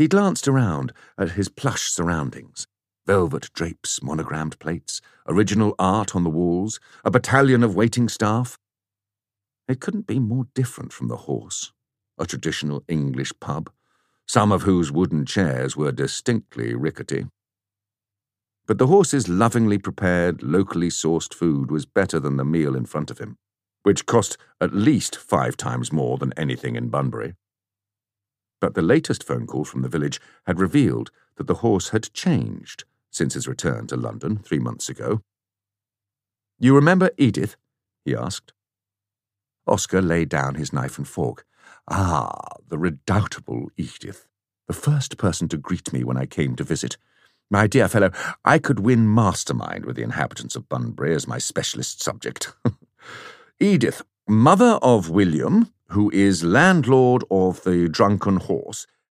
He glanced around at his plush surroundings. Velvet drapes, monogrammed plates, original art on the walls, a battalion of waiting staff. It couldn't be more different from the Horse, a traditional English pub, some of whose wooden chairs were distinctly rickety. But the Horse's lovingly prepared, locally sourced food was better than the meal in front of him, which cost at least 5 times more than anything in Bunbury. But the latest phone call from the village had revealed that the Horse had changed since his return to London 3 months ago. "You remember Edith?" he asked. Oscar laid down his knife and fork. "Ah, the redoubtable Edith, the first person to greet me when I came to visit. My dear fellow, I could win mastermind with the inhabitants of Bunbury as my specialist subject. Edith, mother of William, who is landlord of the Drunken Horse,